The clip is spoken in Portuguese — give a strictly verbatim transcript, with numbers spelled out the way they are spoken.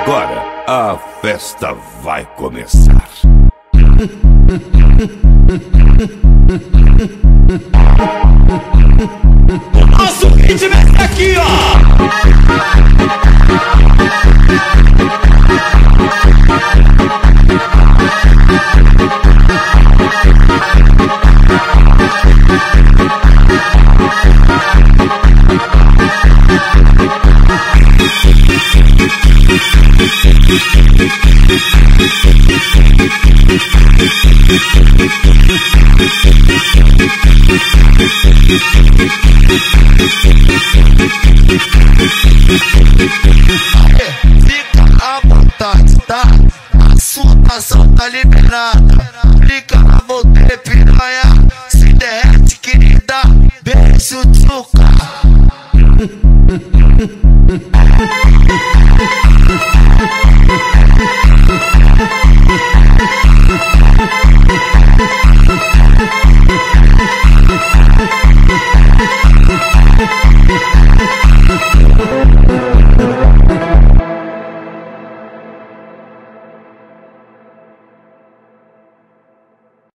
Agora a festa vai começar. Nosso ritmo é aqui, ó. We'll be right back.